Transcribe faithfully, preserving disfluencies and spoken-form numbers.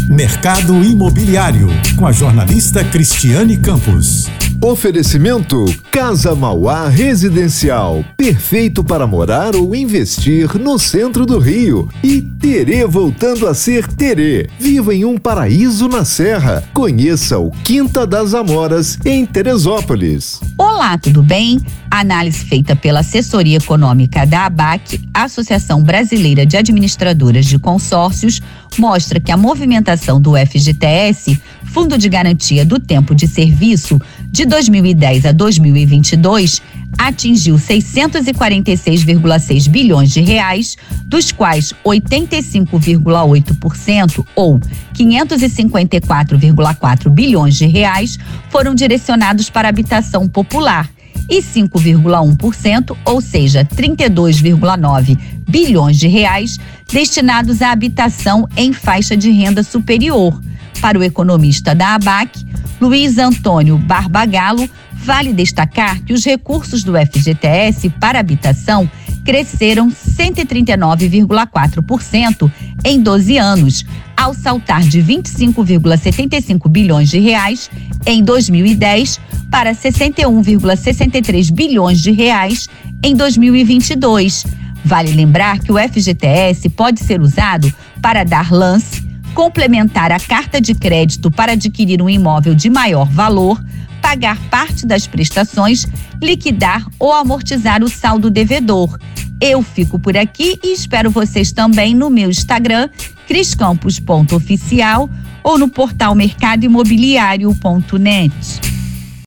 Mercado Imobiliário, com a jornalista Cristiane Campos. Oferecimento Casa Mauá Residencial, perfeito para morar ou investir no centro do Rio. E Terê voltando a ser Terê. Viva em um paraíso na Serra. Conheça o Quinta das Amoras em Teresópolis. Olá, tudo bem? A análise feita pela Assessoria Econômica da ABAC, Associação Brasileira de Administradoras de Consórcios, mostra que a movimentação do F G T S, Fundo de Garantia do Tempo de Serviço, de dois mil e dez a dois mil e vinte e dois, atingiu seiscentos e quarenta e seis vírgula seis bilhões de reais, dos quais oitenta e cinco vírgula oito por cento, ou quinhentos e cinquenta e quatro vírgula quatro bilhões de reais, foram direcionados para habitação popular e cinco vírgula um por cento, ou seja, trinta e dois vírgula nove bilhões de reais, destinados à habitação em faixa de renda superior. Para o economista da ABAC, Luiz Antônio Barbagallo, vale destacar que os recursos do F G T S para habitação cresceram cento e trinta e nove vírgula quatro por cento em doze anos, ao saltar de vinte e cinco vírgula setenta e cinco bilhões de reais em dois mil e dez para sessenta e um vírgula sessenta e três bilhões de reais em dois mil e vinte e dois. Vale lembrar que o F G T S pode ser usado para dar lance, complementar a carta de crédito para adquirir um imóvel de maior valor, pagar parte das prestações, liquidar ou amortizar o saldo devedor. Eu fico por aqui e espero vocês também no meu Instagram, criscampos ponto oficial, ou no portal mercado imobiliário ponto net.